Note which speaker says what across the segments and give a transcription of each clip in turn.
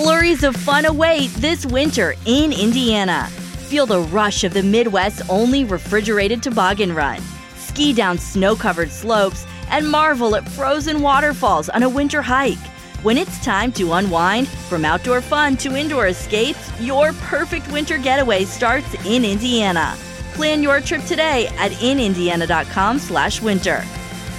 Speaker 1: Flurries of fun await this winter in Indiana. Feel the rush of the Midwest's only refrigerated toboggan run. Ski down snow-covered slopes and marvel at frozen waterfalls on a winter hike. When it's time to unwind, from outdoor fun to indoor escapes, your perfect winter getaway starts in Indiana. Plan your trip today at inindiana.com/winter.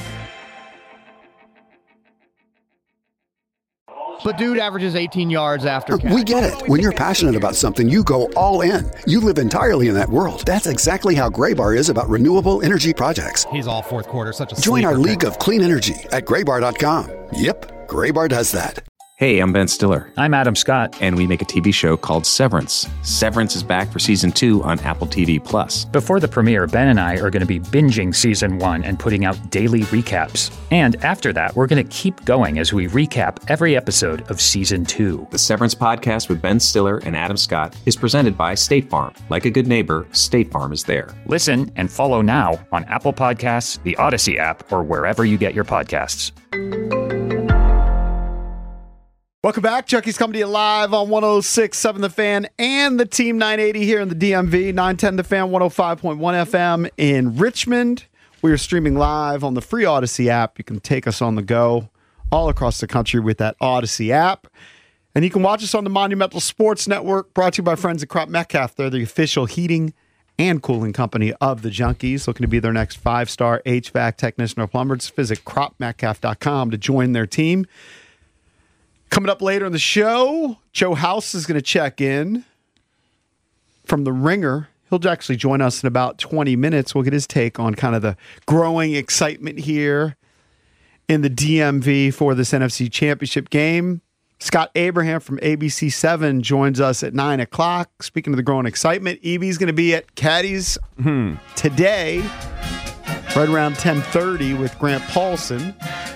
Speaker 2: But dude averages 18 yards after catch.
Speaker 3: We get it. When you're passionate about something, you go all in. You live entirely in that world. That's exactly how Graybar is about renewable energy projects.
Speaker 2: He's all fourth quarter, such a
Speaker 3: Join our
Speaker 2: sleeper
Speaker 3: league
Speaker 2: pick.
Speaker 3: of clean energy at graybar.com. Yep, Graybar does that.
Speaker 4: Hey, I'm Ben Stiller.
Speaker 5: I'm Adam Scott.
Speaker 4: And we make a TV show called Severance. Severance is back for season 2 on Apple TV+.
Speaker 5: Before the premiere, Ben and I are going to be binging season 1 and putting out daily recaps. And after that, we're going to keep going as we recap every episode of season 2.
Speaker 4: The Severance podcast with Ben Stiller and Adam Scott is presented by State Farm. Like a good neighbor, State Farm is there.
Speaker 5: Listen and follow now on Apple Podcasts, the Odyssey app, or wherever you get your podcasts.
Speaker 6: Welcome back. Chucky's coming to you live on 106.7 The Fan and the Team 980 here in the DMV, 910 The Fan, 105.1 FM in Richmond. We are streaming live on the free Odyssey app. You can take us on the go all across the country with that Odyssey app. And you can watch us on the Monumental Sports Network, brought to you by friends at Crop Metcalf. They're the official heating and cooling company of the Junkies. Looking to be their next 5-star HVAC technician or plumber. Just visit cropmetcalf.com to join their team. Coming up later in the show, Joe House is going to check in from The Ringer. He'll actually join us in about 20 minutes. We'll get his take on kind of the growing excitement here in the DMV for this NFC Championship game. Scott Abraham from ABC7 joins us at 9 o'clock. Speaking of the growing excitement, Evie's going to be at Caddy's today, right around 10:30 with Grant Paulson.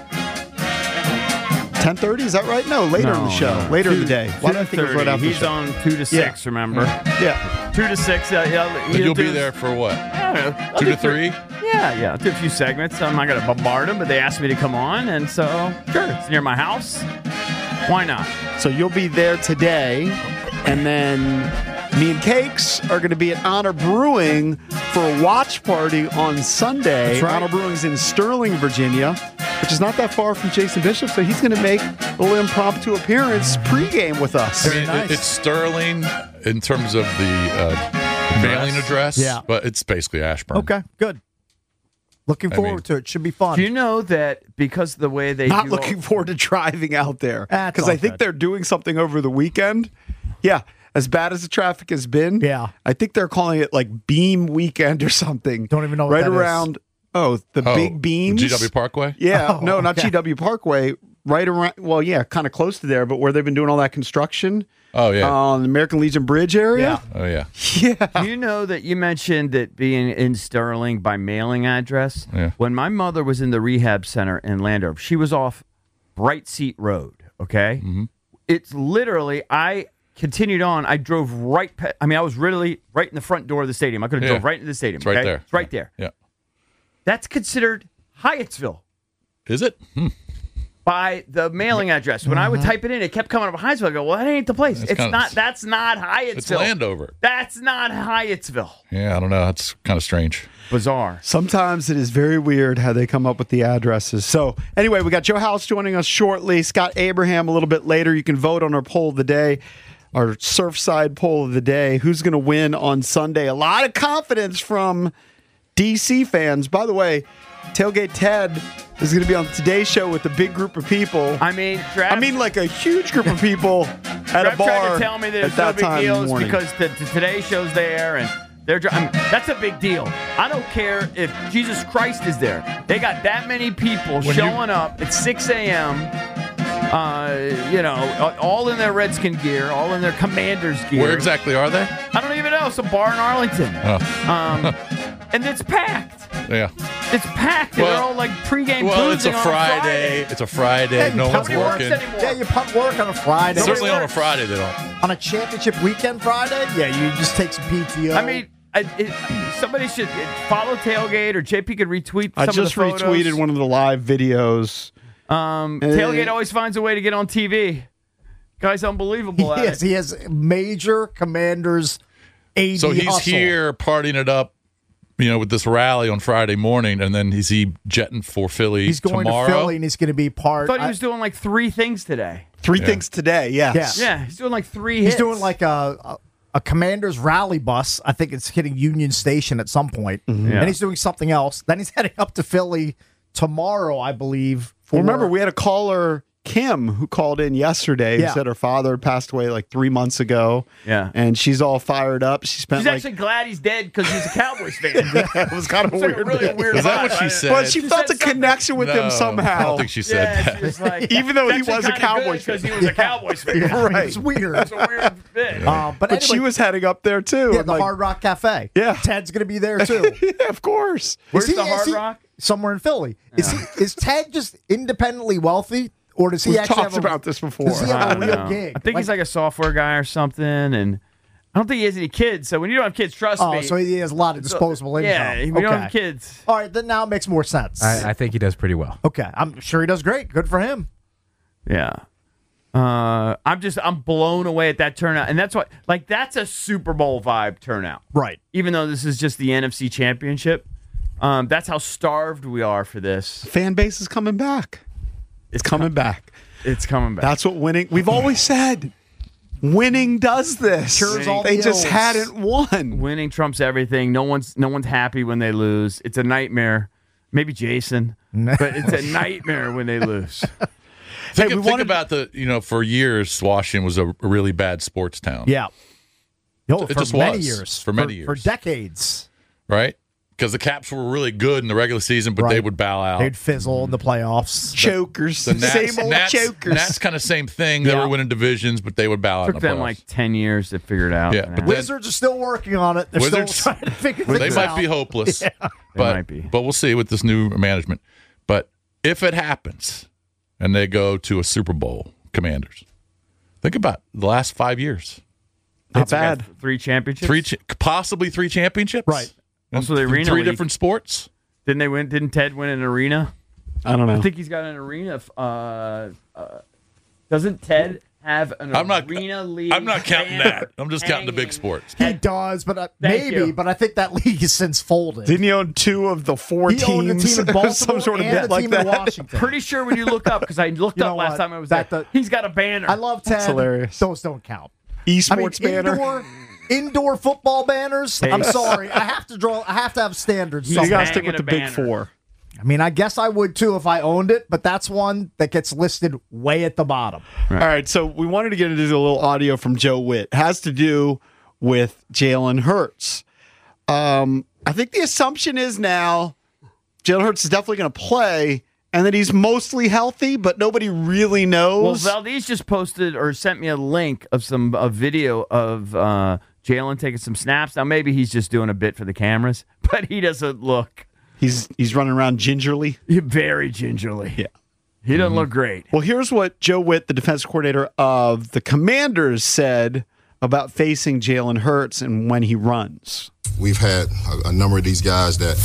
Speaker 6: 10:30, is that right? No, later in the show.
Speaker 7: No.
Speaker 6: Later in the day. Why do I think it was right after the
Speaker 7: He's
Speaker 6: show?
Speaker 7: on 2 to 6, remember?
Speaker 6: Yeah.
Speaker 7: 2 to 6.
Speaker 8: You'll be there for what?
Speaker 7: I don't know.
Speaker 8: 2 to 3?
Speaker 7: Yeah. I'll do a few segments. I'm not going to bombard them, but they asked me to come on, and so, sure, it's near my house. Why not?
Speaker 6: So you'll be there today, and then me and Cakes are going to be at Honor Brewing for a watch party on Sunday.
Speaker 2: That's right.
Speaker 6: Honor Brewing's in Sterling, Virginia, which is not that far from Jason Bishop, so he's going to make a little impromptu appearance pregame with us.
Speaker 8: I mean, it's Sterling in terms of the mailing address, but it's basically Ashburn.
Speaker 2: Okay, good. Looking forward to it. Should be fun.
Speaker 7: Do you know that because of the way they
Speaker 6: Not looking forward to driving out there,
Speaker 2: That's
Speaker 6: because
Speaker 2: all
Speaker 6: I think
Speaker 2: good.
Speaker 6: they're doing something over the weekend. Yeah. As bad as the traffic has been, I think they're calling it like Beam Weekend or something.
Speaker 2: Don't even know what
Speaker 6: right
Speaker 2: that is.
Speaker 6: around. The big beams.
Speaker 8: GW Parkway?
Speaker 6: Yeah, no, not
Speaker 2: okay.
Speaker 6: GW Parkway. Right around, well, yeah, kind of close to there, but where they've been doing all that construction.
Speaker 8: Oh, yeah.
Speaker 6: On the American Legion Bridge area.
Speaker 8: Oh, yeah.
Speaker 6: Yeah.
Speaker 7: Do you know that you mentioned that being in Sterling by mailing address?
Speaker 8: Yeah.
Speaker 7: When my mother was in the rehab center in Landover, she was off Bright Seat Road, okay? Mm-hmm. It's literally, I continued on. I drove I was really right in the front door of the stadium. I could have drove right into the stadium.
Speaker 8: It's right there.
Speaker 7: It's right there.
Speaker 8: Yeah.
Speaker 7: That's considered Hyattsville.
Speaker 8: Is it?
Speaker 7: By the mailing address. When I would type it in, it kept coming up Hyattsville. I go, well, that ain't the place. That's not Hyattsville.
Speaker 8: It's Landover.
Speaker 7: That's not Hyattsville.
Speaker 8: Yeah, I don't know. That's kind of strange.
Speaker 7: Bizarre.
Speaker 6: Sometimes it is very weird how they come up with the addresses. So anyway, we got Joe House joining us shortly. Scott Abraham a little bit later. You can vote on our poll of the day, our Surfside poll of the day. Who's going to win on Sunday? A lot of confidence from DC fans. By the way, Tailgate Ted is going to be on today's show with a big group of people.
Speaker 7: I mean,
Speaker 6: like a huge group of people at a bar.
Speaker 7: Tried to tell me that it's no big deal because today's show's there and they're. That's a big deal. I don't care if Jesus Christ is there. They got that many people showing up at 6 a.m. All in their Redskin gear, all in their Commanders gear.
Speaker 8: Where exactly are they?
Speaker 7: I don't even know. Some bar in Arlington. And it's packed.
Speaker 8: Yeah.
Speaker 7: It's packed. They're all like pregame
Speaker 8: Well, it's a
Speaker 7: boozing on
Speaker 8: Friday. It's a Friday.
Speaker 2: Yeah,
Speaker 8: no one's working.
Speaker 2: Yeah, you punt work on a Friday.
Speaker 8: Certainly on a Friday, they don't.
Speaker 2: On a championship weekend Friday, yeah, you just take some PTO.
Speaker 7: I mean, somebody should follow Tailgate, or JP could retweet some
Speaker 6: I just
Speaker 7: of the photos.
Speaker 6: retweeted one of the live videos.
Speaker 7: Tailgate always finds a way to get on TV. Guy's unbelievable at it.
Speaker 2: He has major Commanders AD
Speaker 8: So he's
Speaker 2: hustle.
Speaker 8: here partying it up, with this rally on Friday morning, and then is he jetting for Philly
Speaker 2: He's going
Speaker 8: tomorrow?
Speaker 2: to Philly, and he's going to be part.
Speaker 7: I thought he was doing like 3 things today.
Speaker 6: Three things today, yes.
Speaker 7: Yeah, he's doing like 3 hits.
Speaker 2: He's doing like a Commanders rally bus. I think it's hitting Union Station at some point.
Speaker 6: Mm-hmm.
Speaker 7: Yeah.
Speaker 2: And he's doing something else. Then he's heading up to Philly tomorrow, I believe.
Speaker 6: Well, remember, we had a caller, Kim, who called in yesterday who said her father had passed away like 3 months ago.
Speaker 7: Yeah.
Speaker 6: And she's all fired up. She's
Speaker 7: actually glad he's dead because he's a Cowboys fan.
Speaker 6: it was kind of
Speaker 7: It's like
Speaker 6: weird.
Speaker 7: a really weird
Speaker 8: Is that
Speaker 7: vibe.
Speaker 8: what she said?
Speaker 6: But she
Speaker 7: She
Speaker 6: felt
Speaker 7: said
Speaker 6: a connection with him
Speaker 8: No,
Speaker 6: somehow.
Speaker 8: I don't think she said that.
Speaker 7: She was like,
Speaker 6: Even though he
Speaker 7: "It's actually
Speaker 6: was a
Speaker 7: kinda
Speaker 6: Cowboys
Speaker 7: good 'cause
Speaker 6: fan."
Speaker 7: he was a Cowboys fan.
Speaker 6: Right.
Speaker 2: It's weird.
Speaker 7: That's a weird bit.
Speaker 2: But
Speaker 6: But she
Speaker 2: anyway,
Speaker 6: was heading up there too.
Speaker 2: yeah,
Speaker 6: and
Speaker 2: the
Speaker 6: like-
Speaker 2: Hard Rock Cafe.
Speaker 6: Yeah.
Speaker 2: Ted's going to be there too.
Speaker 6: yeah, of course.
Speaker 7: Where's
Speaker 2: Is
Speaker 7: the
Speaker 2: he-
Speaker 7: Hard
Speaker 2: is he-
Speaker 7: Rock?
Speaker 2: Somewhere in Philly. Is Ted just independently wealthy, or does he
Speaker 6: We've
Speaker 2: actually
Speaker 6: talked
Speaker 2: have a,
Speaker 6: about this before.
Speaker 2: Does he
Speaker 7: I
Speaker 2: have a
Speaker 7: don't
Speaker 2: real
Speaker 7: know.
Speaker 2: gig?
Speaker 7: I think he's like a software guy or something, and I don't think he has any kids. So when you don't have kids, trust me.
Speaker 2: Oh, so he has a lot of disposable income.
Speaker 7: Yeah, we don't have kids.
Speaker 2: All right, then now it makes more sense.
Speaker 9: I think he does pretty well.
Speaker 2: Okay, I'm sure he does great. Good for him.
Speaker 7: Yeah. I'm blown away at that turnout. And that's what, like, that's a Super Bowl vibe turnout.
Speaker 2: Right.
Speaker 7: Even though this is just the NFC Championship. That's how starved we are for this.
Speaker 6: Fan base is coming back. It's coming back.
Speaker 7: It's coming back.
Speaker 6: That's what winning. We've always said. Winning does this.
Speaker 2: Cures all
Speaker 6: They
Speaker 2: the
Speaker 6: just
Speaker 2: ills.
Speaker 6: hadn't won.
Speaker 7: Winning trumps everything. No one's happy when they lose. It's a nightmare. Maybe Jason, but it's a nightmare when they lose.
Speaker 8: Think about for years, Washington was a really bad sports town.
Speaker 2: Yeah. No,
Speaker 8: It
Speaker 2: for
Speaker 8: just
Speaker 2: many
Speaker 8: was.
Speaker 2: years.
Speaker 8: For many years.
Speaker 2: For decades.
Speaker 8: Right? Because the Caps were really good in the regular season, but they
Speaker 2: Right.
Speaker 8: would bow out.
Speaker 2: They'd fizzle in the playoffs.
Speaker 6: Chokers.
Speaker 8: The Nats,
Speaker 6: Same old chokers.
Speaker 8: Nats kind of same thing. They were winning divisions, but they would bow out.
Speaker 7: Took
Speaker 8: in the
Speaker 7: them
Speaker 8: playoffs.
Speaker 7: like 10 years to figure it out.
Speaker 8: Yeah, but then-
Speaker 2: Wizards are still working on it. They're
Speaker 8: Wizards-
Speaker 2: still trying to figure things
Speaker 8: They
Speaker 2: out.
Speaker 8: might be hopeless.
Speaker 2: Yeah.
Speaker 8: But,
Speaker 7: might be.
Speaker 8: but we'll see with this new management. But if it happens and they go to a Super Bowl, Commanders, think about the last 5 years.
Speaker 6: Not
Speaker 7: They got
Speaker 6: bad.
Speaker 7: 3 championships.
Speaker 8: Possibly 3 championships.
Speaker 2: Right.
Speaker 7: Also the
Speaker 8: In
Speaker 7: Arena
Speaker 8: 3
Speaker 7: League.
Speaker 8: different sports.
Speaker 7: Didn't they win? Didn't Ted win an arena?
Speaker 6: I don't know.
Speaker 7: I think he's got an arena. Doesn't Ted have an arena league?
Speaker 8: I'm not counting
Speaker 7: banner
Speaker 8: that. I'm just counting the big
Speaker 7: hanging?
Speaker 8: sports.
Speaker 2: He does, but
Speaker 7: Thank
Speaker 2: maybe.
Speaker 7: you.
Speaker 2: But I think that league has since folded.
Speaker 6: Didn't he own 2 of the 4
Speaker 2: He
Speaker 6: teams?
Speaker 2: owned a team in Baltimore
Speaker 6: Some sort of
Speaker 2: and
Speaker 6: bit
Speaker 2: a
Speaker 6: like
Speaker 2: team
Speaker 6: that.
Speaker 2: in Washington.
Speaker 7: Pretty sure when you look up, because I looked
Speaker 2: You know
Speaker 7: up last
Speaker 2: what?
Speaker 7: time I was
Speaker 2: That
Speaker 7: there.
Speaker 2: the-
Speaker 7: He's got a banner.
Speaker 2: I love Ted.
Speaker 6: hilarious.
Speaker 2: Those don't count.
Speaker 6: Esports banner.
Speaker 2: Indoor football banners.
Speaker 7: Hey.
Speaker 2: I'm sorry. I have to have standards.
Speaker 6: You got to
Speaker 7: Hanging
Speaker 6: stick with
Speaker 7: a
Speaker 6: the big
Speaker 7: banner.
Speaker 6: 4.
Speaker 2: I mean, I guess I would too if I owned it, but that's one that gets listed way at the bottom.
Speaker 6: All right, so we wanted to get into a little audio from Joe Witt. It has to do with Jalen Hurts. I think the assumption is now Jalen Hurts is definitely going to play and that he's mostly healthy, but nobody really
Speaker 7: Well,
Speaker 6: knows.
Speaker 7: Valdez just posted or sent me a link of a video of Jalen taking some snaps. Now, maybe he's just doing a bit for the cameras, but he doesn't look
Speaker 6: He's running around gingerly.
Speaker 7: very gingerly.
Speaker 6: Yeah.
Speaker 7: He doesn't look great.
Speaker 6: Well, here's what Joe Witt, the defense coordinator of the Commanders, said about facing Jalen Hurts and when he runs.
Speaker 10: We've had a number of these guys that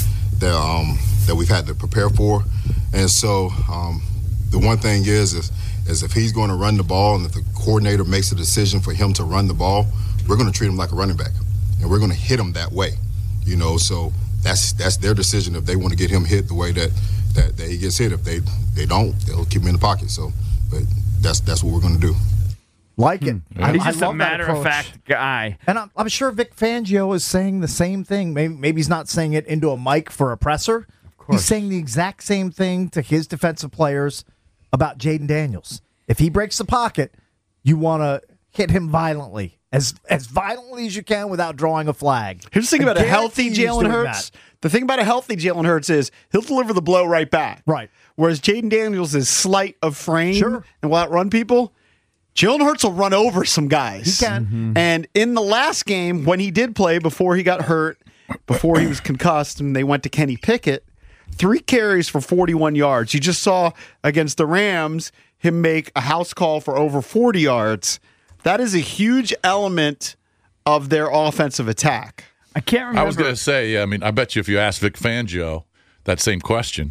Speaker 10: we've had to prepare for, and so the one thing is if he's going to run the ball and if the coordinator makes a decision for him to run the ball, we're going to treat him like a running back, and we're going to hit him that way. So that's their decision if they want to get him hit the way that he gets hit. If they don't, they'll keep him in the pocket. So, but that's what we're going to do.
Speaker 2: Like it. I,
Speaker 7: He's
Speaker 2: I
Speaker 7: just a
Speaker 2: love that approach.
Speaker 7: matter-of-fact guy.
Speaker 2: And I'm sure Vic Fangio is saying the same thing. Maybe he's not saying it into a mic for a presser. He's saying the exact same thing to his defensive players about Jaden Daniels. If he breaks the pocket, you want to hit him violently. As violently as you can without drawing a flag.
Speaker 6: Here's the thing about a healthy
Speaker 2: guarantee he's
Speaker 6: Jalen
Speaker 2: doing
Speaker 6: Hurts.
Speaker 2: that.
Speaker 6: The thing about a healthy Jalen Hurts is he'll deliver the blow right back.
Speaker 2: Right.
Speaker 6: Whereas Jaden Daniels is slight of frame
Speaker 2: Sure.
Speaker 6: and will outrun people. Jalen Hurts will run over some guys.
Speaker 2: He can.
Speaker 6: And in the last game, when he did play before he got hurt, before he was concussed, and they went to Kenny Pickett, 3 carries for 41 yards. You just saw against the Rams him make a house call for over 40 yards. That is a huge element of their offensive attack.
Speaker 7: I can't remember.
Speaker 8: I was going to say, I bet you if you ask Vic Fangio that same question,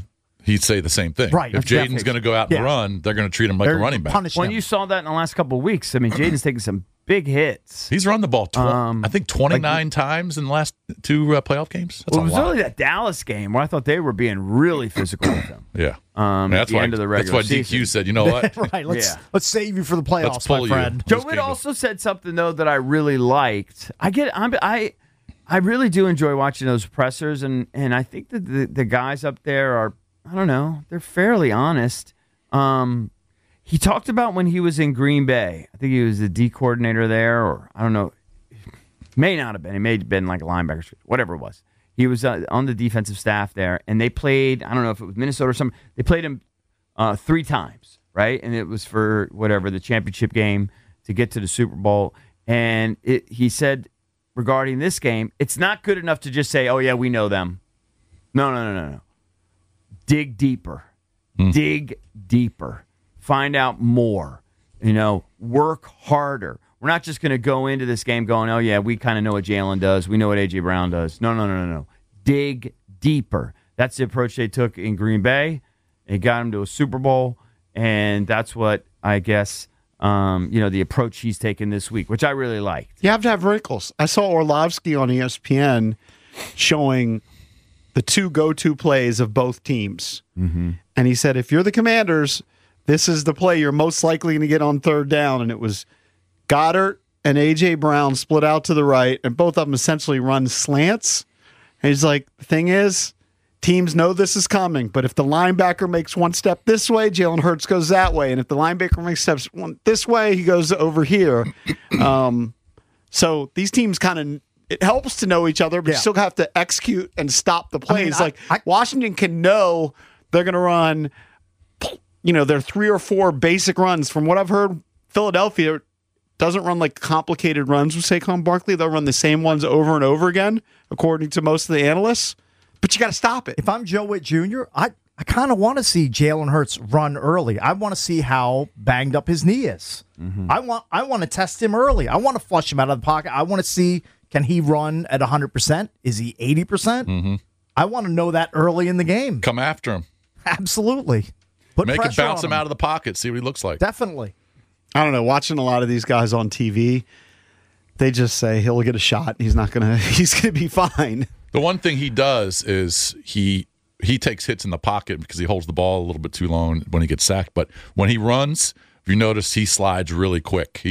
Speaker 8: he'd say the same thing.
Speaker 2: Right.
Speaker 8: If Jaden's going to go out and run, they're going to treat him like a running back.
Speaker 7: When you saw that in the last couple of weeks, I mean, Jaden's taking some big hits.
Speaker 8: He's run the ball, I think, 29 times in the last 2 playoff games. That's
Speaker 7: it was really that Dallas game where I thought they were being really physical with him.
Speaker 8: Yeah.
Speaker 7: At the end of the regular
Speaker 8: season. That's why DQ said, you know what?
Speaker 2: Right. Let's save you for the playoffs, my friend.
Speaker 7: Joe Witt also said something, though, that I really liked. I really do enjoy watching those pressers, and I think that the guys up there are, I don't know, they're fairly honest. He talked about when he was in Green Bay. I think he was the D coordinator there, or I don't know. May not have been. He may have been like a linebacker, whatever it was. He was on the defensive staff there, and they played, I don't know if it was Minnesota or something. They played him 3 times, right? And it was for whatever, the championship game to get to the Super Bowl. And he said regarding this game, it's not good enough to just say, oh, yeah, we know them. No. Dig deeper. Dig deeper. Find out more. Work harder. We're not just going to go into this game going, oh, yeah, we kind of know what Jalen does. We know what A.J. Brown does. No. Dig deeper. That's the approach they took in Green Bay. It got him to a Super Bowl, and that's what I guess, the approach he's taken this week, which I really liked.
Speaker 6: You have to have wrinkles. I saw Orlovsky on ESPN showing the 2 go-to plays of both teams. Mm-hmm. And he said, if you're the Commanders, this is the play you're most likely going to get on 3rd down. And it was Goddard and A.J. Brown split out to the right, and both of them essentially run slants. And he's like, the thing is, teams know this is coming, but if the linebacker makes 1 step this way, Jalen Hurts goes that way. And if the linebacker makes steps this way, he goes over here. So these teams it helps to know each other, but you still have to execute and stop the plays. Washington can know they're going to run, their 3 or 4 basic runs. From what I've heard, Philadelphia doesn't run like complicated runs with Saquon Barkley. They'll run the same ones over and over again, according to most of the analysts. But you got to stop it.
Speaker 2: If I'm Joe Witt Jr., I kind of want to see Jalen Hurts run early. I want to see how banged up his knee is. Mm-hmm. I want to test him early. I want to flush him out of the pocket. I want to see, can he run at 100%? Is he 80%? Mm-hmm. I want to know that early in the game.
Speaker 8: Come after him.
Speaker 2: Absolutely.
Speaker 8: Make it bounce him out of the pocket. See what he looks like.
Speaker 2: Definitely.
Speaker 6: I don't know. Watching a lot of these guys on TV, they just say he'll get a shot. He's going to be fine.
Speaker 8: The one thing he does is he takes hits in the pocket because he holds the ball a little bit too long when he gets sacked. But when he runs, if you notice, he slides really quick.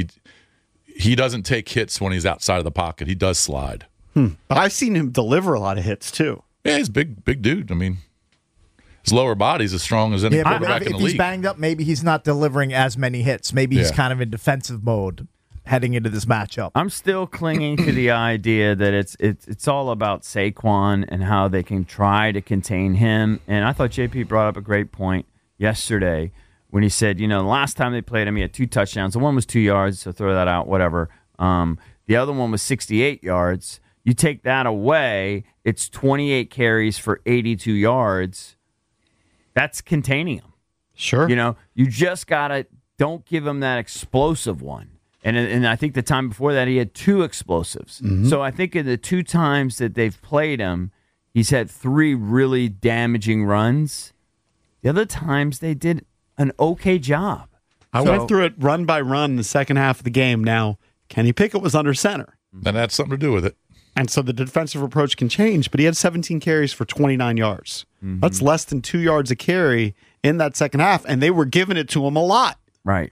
Speaker 8: He doesn't take hits when he's outside of the pocket. He does slide.
Speaker 6: But I've seen him deliver a lot of hits too.
Speaker 8: Yeah, he's a big dude. I mean, his lower body's as strong as any quarterback in the league.
Speaker 2: If he's banged up, maybe he's not delivering as many hits. Maybe he's kind of in defensive mode heading into this matchup.
Speaker 7: I'm still clinging to the idea that it's all about Saquon and how they can try to contain him. And I thought JP brought up a great point yesterday when he said, the last time they played him, he had 2 touchdowns. The one was 2 yards, so throw that out, whatever. The other one was 68 yards. You take that away, it's 28 carries for 82 yards. That's containing him.
Speaker 6: Sure.
Speaker 7: You just don't give him that explosive one. And I think the time before that, he had 2 explosives. Mm-hmm. So I think in the 2 times that they've played him, he's had 3 really damaging runs. The other times, they did an okay job.
Speaker 6: I went through it run by run in the second half of the game. Now, Kenny Pickett was under center.
Speaker 8: That had something to do with it.
Speaker 6: And so the defensive approach can change, but he had 17 carries for 29 yards. Mm-hmm. That's less than 2 yards a carry in that second half, and they were giving it to him a lot.
Speaker 7: Right.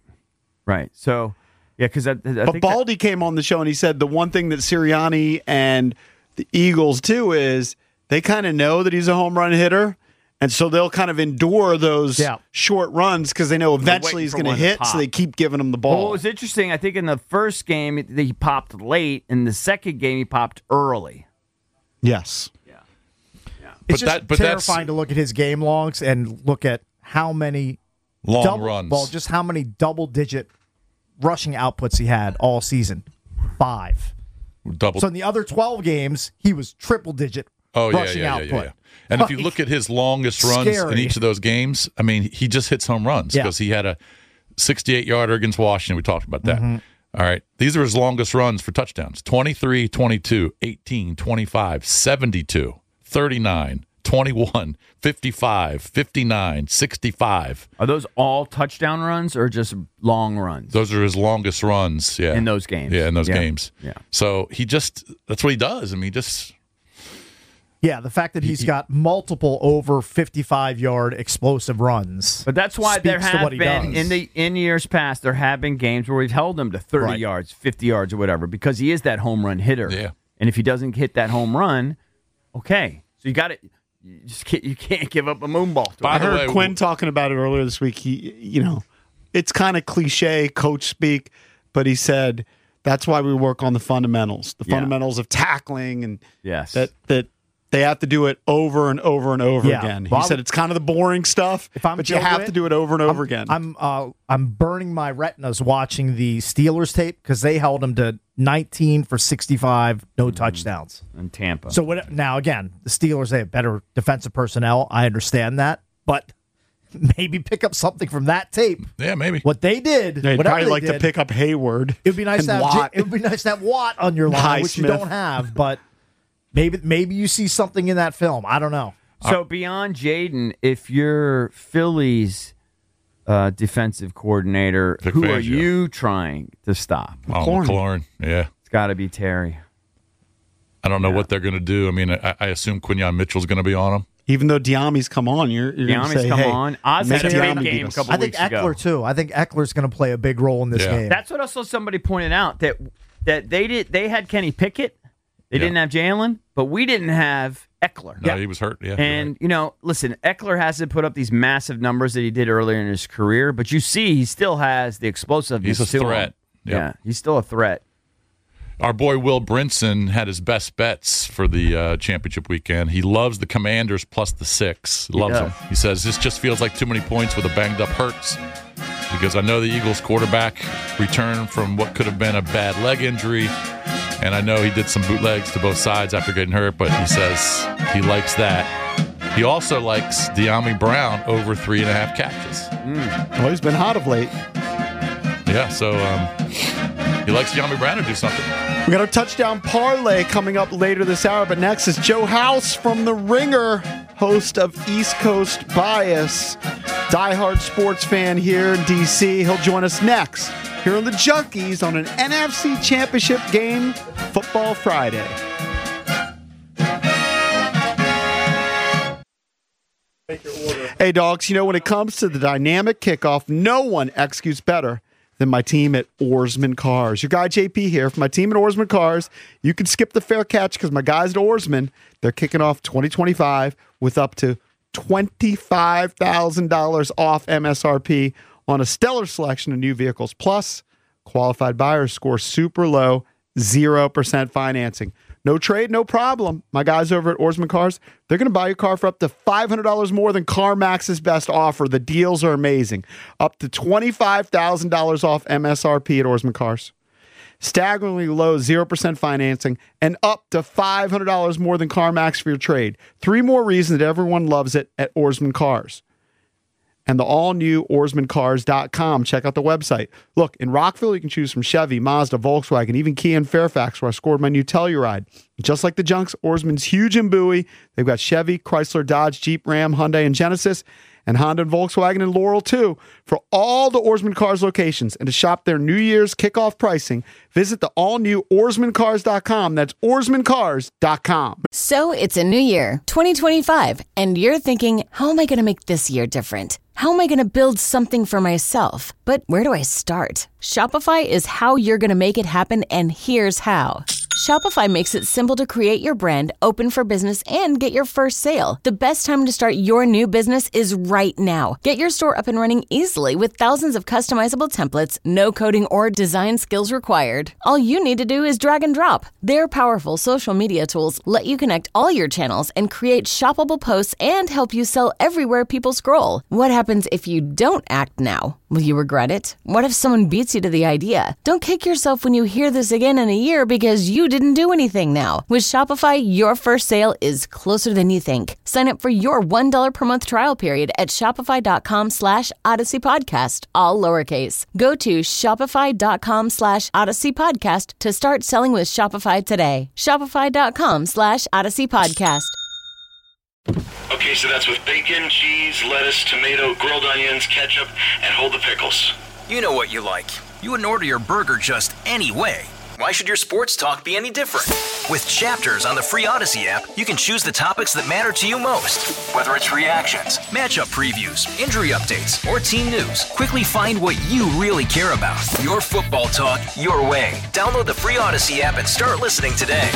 Speaker 7: So, yeah, because
Speaker 6: But Baldy came on the show, and he said the one thing that Sirianni and the Eagles do is they kind of know that he's a home run hitter, and so they'll kind of endure those short runs because they know eventually he's going to hit, so they keep giving him the ball.
Speaker 7: Well, it was interesting. I think in the first game, he popped late. In the second game, he popped early.
Speaker 6: Yes.
Speaker 7: Yeah.
Speaker 2: It's terrifying to look at his game logs and look at how many
Speaker 8: long runs.
Speaker 2: Well, just how many double-digit rushing outputs he had all season. 5. So in the other 12 games, he was triple-digit rushing output.
Speaker 8: Yeah. And if you look at his longest runs in each of those games, I mean, he just hits home runs because he had a 68-yarder against Washington. We talked about that. Mm-hmm. All right. These are his longest runs for touchdowns. 23, 22, 18, 25, 72, 39, 21, 55, 59, 65.
Speaker 7: Are those all touchdown runs or just long runs?
Speaker 8: Those are his longest runs, yeah.
Speaker 7: In those games.
Speaker 8: Yeah, in those games.
Speaker 7: Yeah.
Speaker 8: So that's what he does. I mean,
Speaker 2: Yeah, the fact that he's got multiple over 55-yard explosive runs.
Speaker 7: But that's why there have been,
Speaker 2: does.
Speaker 7: in years past, there have been games where we've held him to 30 yards, 50 yards, or whatever, because he is that home run hitter.
Speaker 8: Yeah.
Speaker 7: And if he doesn't hit that home run, okay. So you can't give up a moonball.
Speaker 6: I heard Quinn talking about it earlier this week. It's kind of cliche coach speak, but he said that's why we work on the fundamentals, fundamentals of tackling, and that they have to do it over and over and over again. He said it's kind of the boring stuff, but you have to do it over and over again.
Speaker 2: I'm burning my retinas watching the Steelers tape because they held him to 19 for 65, no touchdowns.
Speaker 7: In Tampa.
Speaker 2: So now, again, the Steelers, they have better defensive personnel. I understand that. But maybe pick up something from that tape.
Speaker 8: Yeah, maybe.
Speaker 2: What they did.
Speaker 6: They'd probably like to pick up Hayward.
Speaker 2: It would be nice to have Watt on your line, which you don't have. But maybe you see something in that film. I don't know.
Speaker 7: So beyond Jaden, if you're Philly's defensive coordinator, who are you trying to stop?
Speaker 8: McLaurin. Yeah.
Speaker 7: It's got to be Terry.
Speaker 8: I don't know what they're going to do. I mean, I assume Quinyon Mitchell's going to be on him.
Speaker 6: Even though Diami's come on, you're going to say,
Speaker 7: on. Oz had a big game a couple
Speaker 2: weeks ago. I think Eckler, too. I think Eckler's going to play a big role in this game.
Speaker 7: That's what also somebody pointed out, that they had Kenny Pickett. They didn't have Jalen, but we didn't have Eckler.
Speaker 8: No, he was hurt. Yeah,
Speaker 7: and, listen, Eckler hasn't put up these massive numbers that he did earlier in his career, but you see he still has the explosiveness.
Speaker 8: He's a threat.
Speaker 7: Yep. Yeah, he's still a threat.
Speaker 8: Our boy Will Brinson had his best bets for the championship weekend. He loves the Commanders plus the 6. Loves them. He says, this just feels like too many points with a banged-up Hurts, because I know the Eagles quarterback returned from what could have been a bad leg injury, and I know he did some bootlegs to both sides after getting hurt, but he says he likes that. He also likes De'Ami Brown over 3.5 catches.
Speaker 6: Well, he's been hot of late.
Speaker 8: Yeah, so he likes De'Ami Brown to do something.
Speaker 6: We got our touchdown parlay coming up later this hour, but next is Joe House from The Ringer, host of East Coast Bias, diehard sports fan here in D.C. He'll join us next here on the Junkies on an NFC Championship game, Football Friday. Hey, dogs, when it comes to the dynamic kickoff, no one executes better than my team at Oarsman Cars. Your guy JP here from my team at Oarsman Cars. You can skip the fair catch because my guys at Oarsman, they're kicking off 2025 with up to $25,000 off MSRP on a stellar selection of new vehicles. Plus, qualified buyers score super low, 0% financing. No trade, no problem. My guys over at Oarsman Cars, they're going to buy your car for up to $500 more than CarMax's best offer. The deals are amazing. Up to $25,000 off MSRP at Oarsman Cars. Staggeringly low 0% financing, and up to $500 more than CarMax for your trade. 3 more reasons that everyone loves it at Oarsman Cars. And the all-new OarsmanCars.com. Check out the website. Look, in Rockville, you can choose from Chevy, Mazda, Volkswagen, even Kia and Fairfax, where I scored my new Telluride. Just like the Junks, Oarsman's huge in Bowie. They've got Chevy, Chrysler, Dodge, Jeep, Ram, Hyundai, and Genesis, and Honda and Volkswagen and Laurel, too. For all the Oarsman Cars locations and to shop their New Year's kickoff pricing, visit the all-new OarsmanCars.com. That's OarsmanCars.com.
Speaker 9: So it's a new year, 2025, and you're thinking, how am I going to make this year different? How am I going to build something for myself? But where do I start? Shopify is how you're going to make it happen, and here's how. Shopify makes it simple to create your brand, open for business, and get your first sale. The best time to start your new business is right now. Get your store up and running easily with thousands of customizable templates, no coding or design skills required. All you need to do is drag and drop. Their powerful social media tools let you connect all your channels and create shoppable posts and help you sell everywhere people scroll. What happens if you don't act now? Will you regret it? What if someone beats you to the idea? Don't kick yourself when you hear this again in a year because you didn't do anything now. With Shopify, your first sale is closer than you think. Sign up for your $1 per month trial period at shopify.com/Odyssey Podcast, all lowercase. Go to shopify.com/Odyssey Podcast to start selling with Shopify today. Shopify.com/Odyssey Podcast.
Speaker 11: Okay, so that's with bacon, cheese, lettuce, tomato, grilled onions, ketchup, and hold the pickles.
Speaker 12: You know what you like. You wouldn't order your burger just any way. Why should your sports talk be any different? With Chapters on the free Odyssey app, you can choose the topics that matter to you most. Whether it's reactions, matchup previews, injury updates, or team news, quickly find what you really care about. Your football talk, your way. Download the free Odyssey app and start listening today.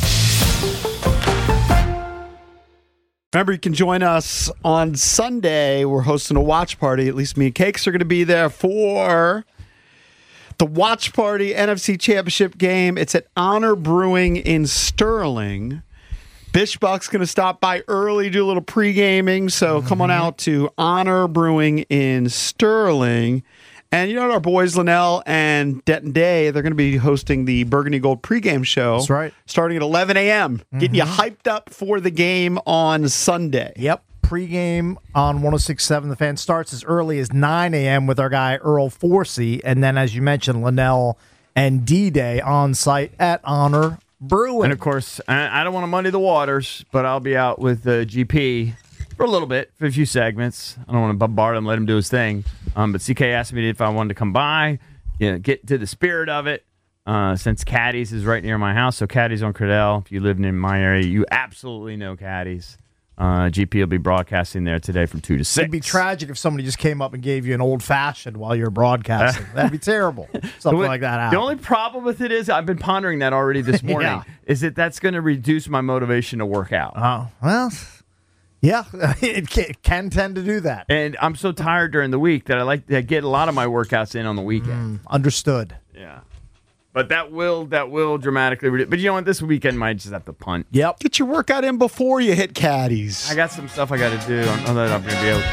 Speaker 6: Remember, you can join us on Sunday. We're hosting a watch party. At least me and Cakes are going to be there for the watch party NFC Championship game. It's at Honor Brewing in Sterling. Bishbuck's going to stop by early, do a little pre-gaming. So come on out to Honor Brewing in Sterling. And you know our boys, Linnell and Denton Day, they're going to be hosting the Burgundy Gold pregame show.
Speaker 2: That's right.
Speaker 6: Starting at 11 a.m. Getting you hyped up for the game on Sunday.
Speaker 2: Yep. Pregame on 106.7 The Fan starts as early as 9 a.m. with our guy Earl Forsey. And then, as you mentioned, Linnell and D-Day on site at Honor Brewing.
Speaker 7: And, of course, I don't want to muddy the waters, but I'll be out with GP for a little bit, for a few segments. I don't want to bombard him, let him do his thing. But CK asked me if I wanted to come by, get to the spirit of it, since Caddy's is right near my house. So Caddy's on Cradell. If you live in my area, you absolutely know Caddy's. GP will be broadcasting there today from 2 to 6.
Speaker 2: It'd be tragic if somebody just came up and gave you an old-fashioned while you're broadcasting. That'd be terrible. Something like that happened.
Speaker 7: The only problem with it is, I've been pondering that already this morning, is that's going to reduce my motivation to work out.
Speaker 2: Oh, well, yeah, it can tend to do that.
Speaker 7: And I'm so tired during the week that I get a lot of my workouts in on the weekend.
Speaker 2: Understood.
Speaker 7: Yeah. But that will dramatically reduce. But you know what? This weekend might just have to punt.
Speaker 2: Yep.
Speaker 6: Get your workout in before you hit Caddies.
Speaker 7: I got some stuff I got to do. I know that I'm going to be able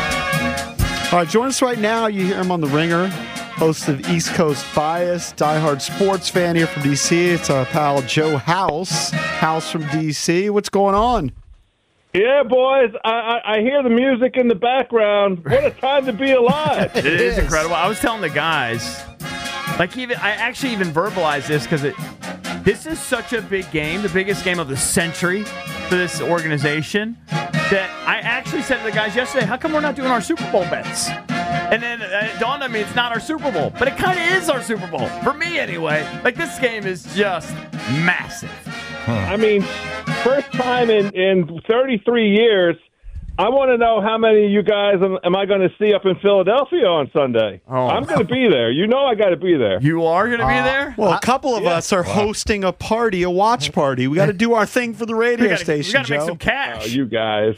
Speaker 7: to.
Speaker 6: All right, join us right now. You hear him on The Ringer, host of East Coast Bias, diehard sports fan here from D.C. It's our pal Joe House from D.C. What's going on?
Speaker 13: Yeah, boys, I hear the music in the background. What a time to be alive.
Speaker 7: It is incredible. I was telling the guys, I actually even verbalized this because this is such a big game, the biggest game of the century for this organization, that I actually said to the guys yesterday, how come we're not doing our Super Bowl bets? And then it dawned on me it's not our Super Bowl, but it kind of is our Super Bowl, for me anyway. This game is just massive.
Speaker 13: I mean, first time in 33 years, I want to know how many of you guys am I going to see up in Philadelphia on Sunday?
Speaker 7: Oh.
Speaker 13: I'm going to be there. You know I got to be there.
Speaker 7: You are going to be there?
Speaker 6: Well, a couple of us are hosting a party, a watch party. We got to do our thing for the radio station,
Speaker 7: We got to
Speaker 6: Joe.
Speaker 7: make some cash.
Speaker 13: Oh, you guys.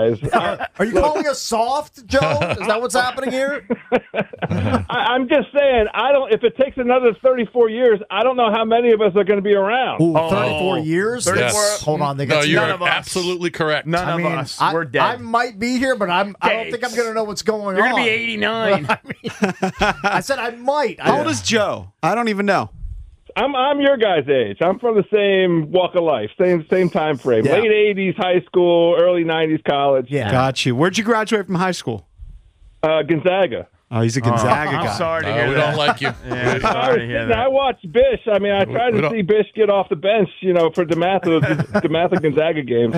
Speaker 2: Are you calling us soft, Joe? Is that what's happening here?
Speaker 13: I'm just saying, if it takes another 34 years, I don't know how many of us are going to be around.
Speaker 2: Ooh, 34 years?
Speaker 7: 34.
Speaker 8: Yes.
Speaker 2: Hold on. They got
Speaker 8: you're
Speaker 7: none of us.
Speaker 8: absolutely correct.
Speaker 7: None of us. We're dead.
Speaker 2: I might be here, but I don't think I'm going to know what's going
Speaker 7: You're
Speaker 2: on.
Speaker 7: going to be 89.
Speaker 2: I said I might.
Speaker 6: How old is Joe? I don't even know.
Speaker 13: I'm your guys' age. I'm from the same walk of life, same time frame.
Speaker 2: Yeah.
Speaker 13: Late 80s high school, early 90s college.
Speaker 2: Yeah.
Speaker 6: Got you. Where'd you graduate from high school?
Speaker 13: Gonzaga.
Speaker 6: Oh, he's a Gonzaga guy.
Speaker 7: I'm sorry to hear
Speaker 8: we
Speaker 7: that.
Speaker 8: don't like you.
Speaker 7: Yeah, sorry to hear
Speaker 13: I
Speaker 7: that.
Speaker 13: watched Bish. I mean, I tried to see Bish get off the bench, for DeMatha Gonzaga games.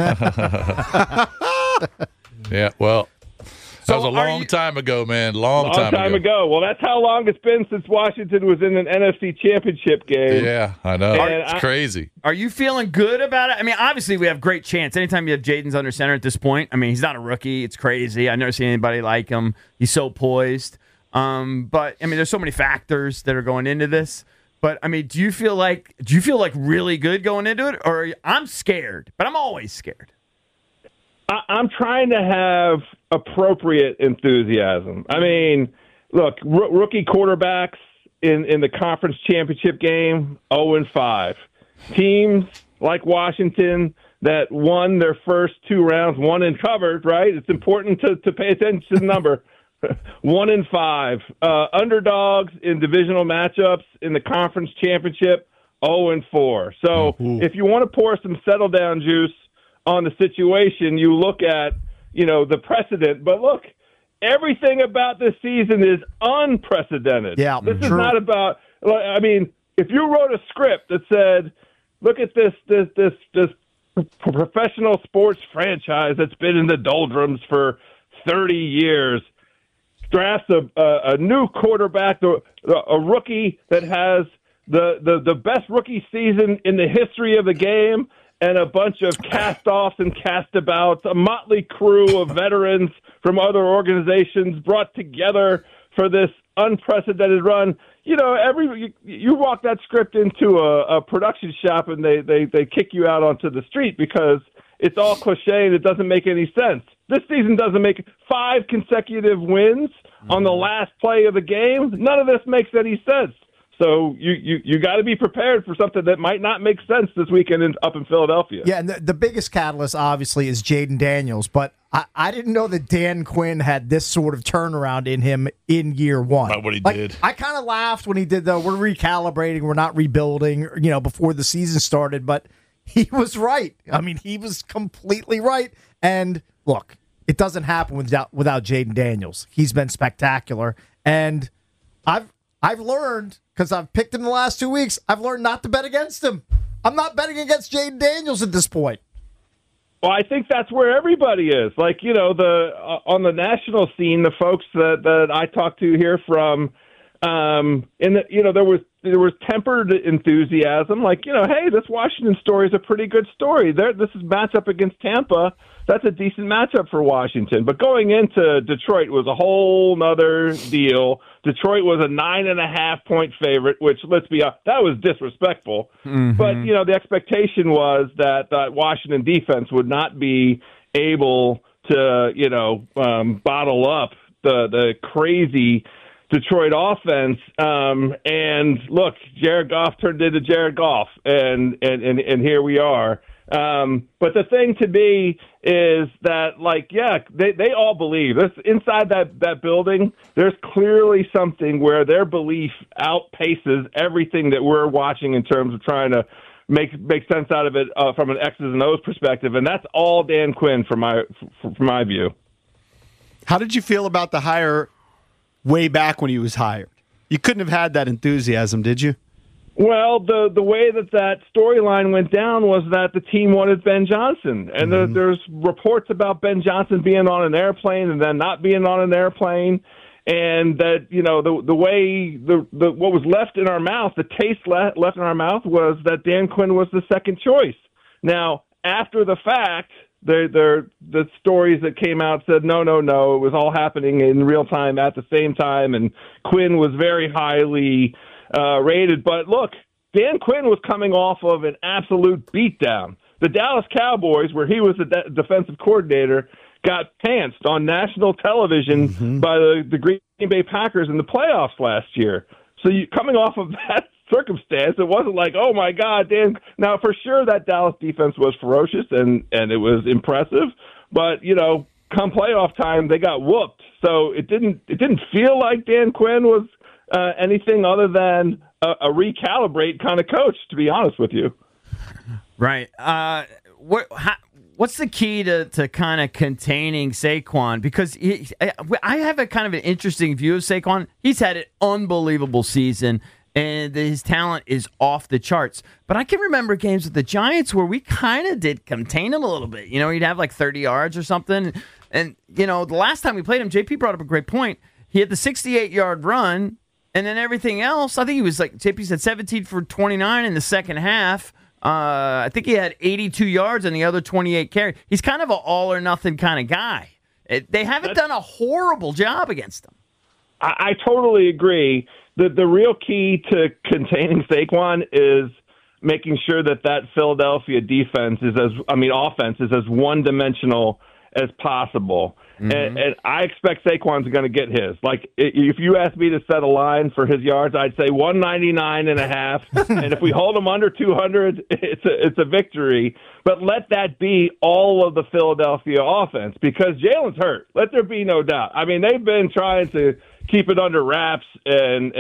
Speaker 8: Yeah, well, that was a
Speaker 7: are
Speaker 8: long
Speaker 7: you-
Speaker 8: time ago, man.
Speaker 13: Long time ago. Well, that's how long it's been since Washington was in an NFC Championship game.
Speaker 8: Yeah, I know.
Speaker 13: And
Speaker 8: It's crazy.
Speaker 7: Are you feeling good about it? I mean, obviously, we have great chance. Anytime you have Jaden's under center at this point, I mean, he's not a rookie. It's crazy. I've never seen anybody like him. He's so poised. But, I mean, there's so many factors that are going into this. But, I mean, do you feel like really good going into it? Or I'm scared, but I'm always scared.
Speaker 13: I'm trying to have appropriate enthusiasm. I mean, look, rookie quarterbacks in the conference championship game, 0-5. Teams like Washington that won their first 2 rounds, won and covered, right? It's important to pay attention to the number. 1-5. Underdogs in divisional matchups in the conference championship, 0-4. So if you want to pour some settle down juice on the situation, you look at, the precedent. But look, everything about this season is unprecedented.
Speaker 2: Yeah,
Speaker 13: this is
Speaker 2: true.
Speaker 13: not about. I mean, if you wrote a script that said, "Look at this professional sports franchise that's been in the doldrums for 30 years drafts a new quarterback, a rookie that has the best rookie season in the history of the game, and a bunch of cast-offs and cast-abouts, a motley crew of veterans from other organizations brought together for this unprecedented run. You know, you walk that script into a production shop and they kick you out onto the street because it's all cliche and it doesn't make any sense. This season doesn't make 5 consecutive wins on the last play of the game. None of this makes any sense. So you got to be prepared for something that might not make sense this weekend up in Philadelphia.
Speaker 2: Yeah, and the biggest catalyst, obviously, is Jayden Daniels. But I didn't know that Dan Quinn had this sort of turnaround in him in year one.
Speaker 8: About what he did.
Speaker 2: I kind of laughed when he did we're recalibrating, we're not rebuilding, before the season started. But he was right. I mean, he was completely right. And look, it doesn't happen without Jayden Daniels. He's been spectacular. And I've learned, because I've picked him the last 2 weeks, I've learned not to bet against him. I'm not betting against Jayden Daniels at this point.
Speaker 13: Well, I think that's where everybody is. Like, on the national scene, the folks that I talked to here from, there was tempered enthusiasm. Like, hey, this Washington story is a pretty good story. This is matchup against Tampa. That's a decent matchup for Washington. But going into Detroit was a whole nother deal. Detroit was a 9.5-point favorite, which, let's be honest, that was disrespectful. Mm-hmm. But, the expectation was that Washington defense would not be able to, bottle up the crazy Detroit offense. And look, Jared Goff turned into Jared Goff, and here we are. But the thing to me is that, they all believe this inside that building. There's clearly something where their belief outpaces everything that we're watching in terms of trying to make sense out of it from an X's and O's perspective, and that's all Dan Quinn from my view.
Speaker 6: How did you feel about the hire way back when he was hired? You couldn't have had that enthusiasm, did you?
Speaker 13: Well, the way that storyline went down was that the team wanted Ben Johnson, and there's reports about Ben Johnson being on an airplane and then not being on an airplane, and that the way what was left in our mouth, the taste left in our mouth was that Dan Quinn was the second choice. Now, after the fact, the stories that came out said no, it was all happening in real time at the same time, and Quinn was very highly rated. But look, Dan Quinn was coming off of an absolute beatdown. The Dallas Cowboys, where he was the defensive coordinator, got pantsed on national television by the Green Bay Packers in the playoffs last year. So coming off of that circumstance, it wasn't like, oh my God, Dan. Now, for sure, that Dallas defense was ferocious and it was impressive. But come playoff time, they got whooped. So it didn't feel like Dan Quinn was anything other than a recalibrate kind of coach, to be honest with you.
Speaker 7: Right. What's the key to kind of containing Saquon? Because I have a kind of an interesting view of Saquon. He's had an unbelievable season, and his talent is off the charts. But I can remember games with the Giants where we kind of did contain him a little bit. He'd have like 30 yards or something. And, the last time we played him, JP brought up a great point. He had the 68-yard run, and then everything else, I think he was like, JP said 17 for 29 in the second half. I think he had 82 yards and the other 28 carries. He's kind of an all-or-nothing kind of guy. They haven't done a horrible job against him.
Speaker 13: I totally agree. The real key to containing Saquon is making sure that Philadelphia offense is as one-dimensional as possible. Mm-hmm. And I expect Saquon's going to get his. Like, if you ask me to set a line for his yards, I'd say 199.5. And if we hold him under 200, it's a victory. But let that be all of the Philadelphia offense, because Jalen's hurt. Let there be no doubt. I mean, they've been trying to keep it under wraps and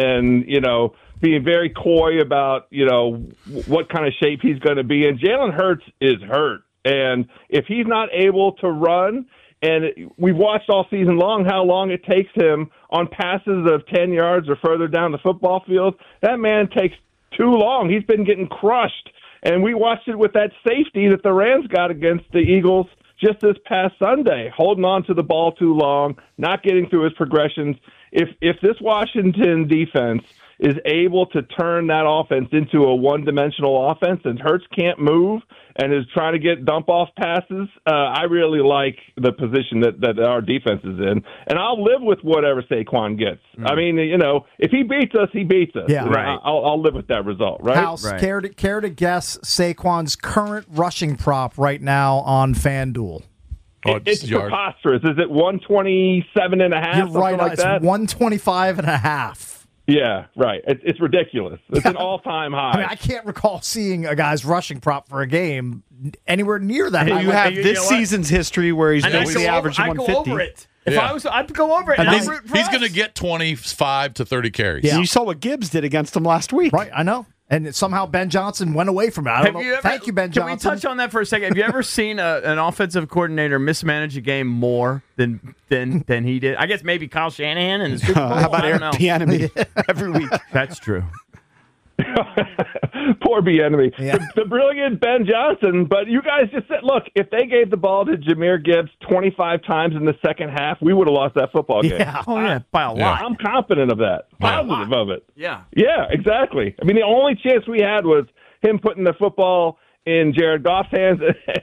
Speaker 13: being very coy about, what kind of shape he's going to be in. Jalen Hurts is hurt. And if he's not able to run, and we've watched all season long how long it takes him on passes of 10 yards or further down the football field, that man takes too long. He's been getting crushed. And we watched it with that safety that the Rams got against the Eagles just this past Sunday, holding on to the ball too long, not getting through his progressions. If this Washington defense is able to turn that offense into a one-dimensional offense and Hurts can't move and is trying to get dump-off passes, I really like the position that our defense is in. And I'll live with whatever Saquon gets. I mean, if he beats us, he beats us.
Speaker 2: Yeah,
Speaker 13: right. I'll live with that result, right?
Speaker 2: House, care to guess Saquon's current rushing prop right now on FanDuel?
Speaker 13: It's preposterous. Is it 127.5?
Speaker 2: You're right.
Speaker 13: Like
Speaker 2: it's
Speaker 13: that?
Speaker 2: 125.5.
Speaker 13: Yeah, right. It's ridiculous. It's an all-time high.
Speaker 2: I mean, I can't recall seeing a guy's rushing prop for a game anywhere near that.
Speaker 6: You have this season's history where he's basically averaging 150.
Speaker 7: I go over it. If I was, I'd go over it. And
Speaker 8: he's going to get 25 to 30 carries.
Speaker 6: Yeah. You saw what Gibbs did against him last week.
Speaker 2: Right, I know. And somehow Ben Johnson went away from it. I don't know. Thank you, Ben Johnson.
Speaker 7: Can we touch on that for a second? Have you ever seen an offensive coordinator mismanage a game more than he did? I guess maybe Kyle Shanahan and the Super Bowl.
Speaker 6: How about Eric Bieniemy every week?
Speaker 7: That's true.
Speaker 13: Poor Bieniemy. Yeah. The brilliant Ben Johnson, but you guys just said, look, if they gave the ball to Jahmyr Gibbs 25 times in the second half, we would have lost that football game.
Speaker 2: Yeah.
Speaker 7: Oh, yeah, by a lot.
Speaker 13: I'm confident of that. Positive of it.
Speaker 7: Yeah.
Speaker 13: Yeah, exactly. I mean, the only chance we had was him putting the football in Jared Goff's hands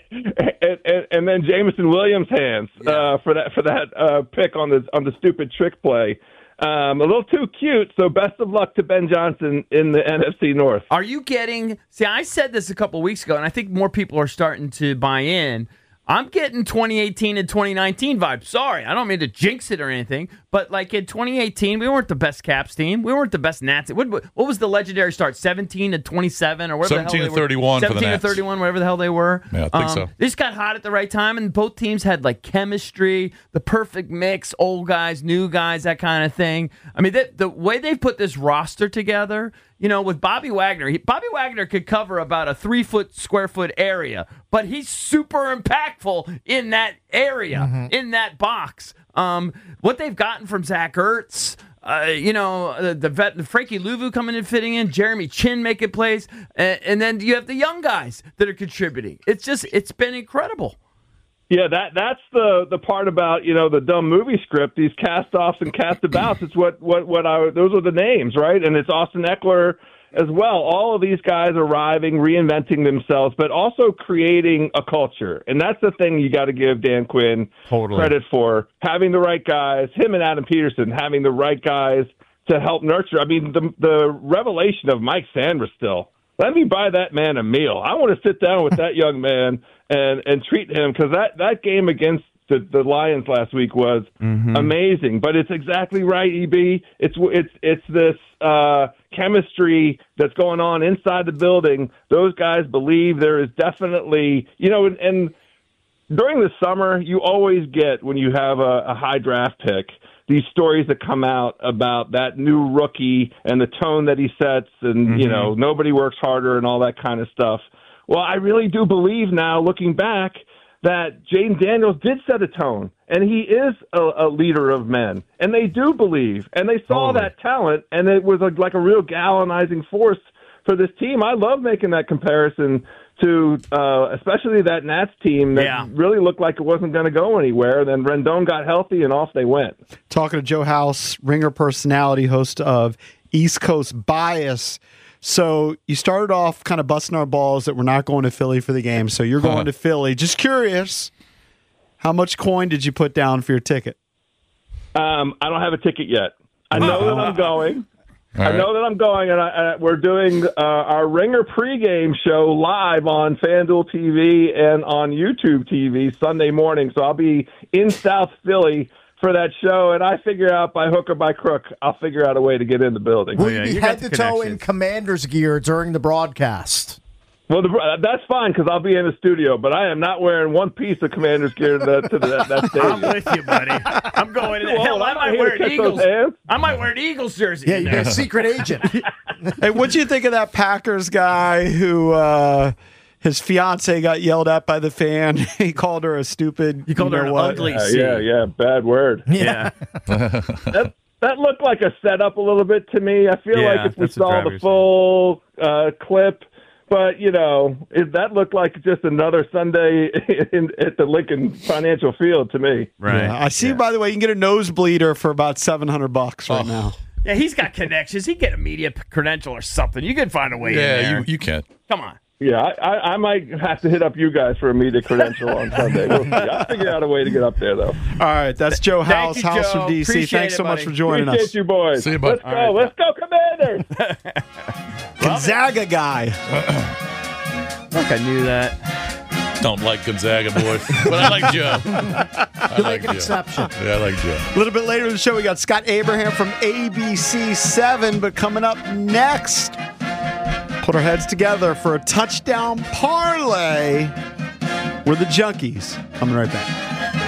Speaker 13: and then Jameson Williams' hands for that pick on the stupid trick play. A little too cute, so best of luck to Ben Johnson in the NFC North.
Speaker 7: Are you getting... See, I said this a couple weeks ago, and I think more people are starting to buy in. I'm getting 2018 and 2019 vibes. Sorry, I don't mean to jinx it or anything, but like in 2018, we weren't the best Caps team. We weren't the best Nats. What was the legendary start? 17-27 or whatever the hell they were?
Speaker 8: 17-31 for the Nats.
Speaker 7: 17-31, whatever the hell they were.
Speaker 8: Yeah, I think so.
Speaker 7: They just got hot at the right time, and both teams had like chemistry, the perfect mix, old guys, new guys, that kind of thing. I mean, the way they've put this roster together, with Bobby Wagner, Bobby Wagner could cover about a 3 square foot area, but he's super impactful in that area, in that box. What they've gotten from Zach Ertz, the vet, Frankie Louvu coming in, fitting in, Jeremy Chin making plays, and then you have the young guys that are contributing. It's been incredible.
Speaker 13: Yeah, that's the part about the dumb movie script. These cast-offs and cast-abouts. It's those are the names, right? And it's Austin Eckler as well. All of these guys arriving, reinventing themselves, but also creating a culture. And that's the thing you got to give Dan Quinn credit for, having the right guys. Him and Adam Peterson having the right guys to help nurture. I mean, the revelation of Mike Sanders still. Let me buy that man a meal. I want to sit down with that young man and treat him, because that game against the Lions last week was amazing. But it's exactly right, EB. It's this chemistry that's going on inside the building. Those guys believe there is definitely, and during the summer, you always get, when you have a high draft pick, these stories that come out about that new rookie and the tone that he sets, and nobody works harder and all that kind of stuff. Well, I really do believe now, looking back, that Jaden Daniels did set a tone, and he is a leader of men. And they do believe, and they saw that talent, and it was like a real galvanizing force for this team. I love making that comparison to especially that Nats team that really looked like it wasn't going to go anywhere. Then Rendon got healthy, and off they went.
Speaker 6: Talking to Joe House, Ringer personality, host of East Coast Bias. So you started off kind of busting our balls that we're not going to Philly for the game. So you're going to Philly. Just curious, how much coin did you put down for your ticket?
Speaker 13: I don't have a ticket yet. I know that I'm going. I know that I'm going, and we're doing our Ringer pregame show live on FanDuel TV and on YouTube TV Sunday morning. So I'll be in South Philly for that show, and I figure out by hook or by crook, I'll figure out a way to get in the building.
Speaker 2: Will you be head to toe in Commander's gear during the broadcast?
Speaker 13: Well, that's fine, because I'll be in the studio, but I am not wearing one piece of Commander's gear to that stadium.
Speaker 7: I'm with you, buddy. I'm going in. Hell, I might wear an Eagles. I might wear an Eagles jersey.
Speaker 2: Yeah, you're a secret agent.
Speaker 6: Hey, what'd you think of that Packers guy who his fiance got yelled at by the fan? He called her a stupid.
Speaker 7: He called her an ugly.
Speaker 13: Yeah, bad word.
Speaker 7: Yeah.
Speaker 13: That looked like a setup a little bit to me. I feel like if we saw the full clip, But, that looked like just another Sunday at the Lincoln Financial Field to me.
Speaker 7: Right.
Speaker 6: Yeah, I see, by the way, you can get a nosebleeder for about $700 right now.
Speaker 7: Yeah, he's got connections. He get a media credential or something. You can find a way in there.
Speaker 8: Yeah, you can.
Speaker 7: Come on.
Speaker 13: Yeah, I might have to hit up you guys for a media credential on Sunday. We'll see. I'll figure out a way to get up there, though.
Speaker 6: All right, that's Joe House,
Speaker 7: Thank you,
Speaker 6: House
Speaker 7: Joe.
Speaker 6: from D.C.
Speaker 7: Appreciate
Speaker 6: Thanks so
Speaker 7: it,
Speaker 6: much
Speaker 7: buddy.
Speaker 6: for joining
Speaker 13: Appreciate
Speaker 6: us.
Speaker 13: you, boys.
Speaker 8: See you, bud.
Speaker 13: Let's go, Commanders.
Speaker 6: Gonzaga guy.
Speaker 7: Look, I knew that.
Speaker 8: Don't like Gonzaga, boys. But I like Joe.
Speaker 2: You make an exception.
Speaker 8: Yeah, I like Joe.
Speaker 6: A little bit later in the show, we got Scott Abraham from ABC 7. But coming up next, put our heads together for a touchdown parlay. We're the Junkies. Coming right back.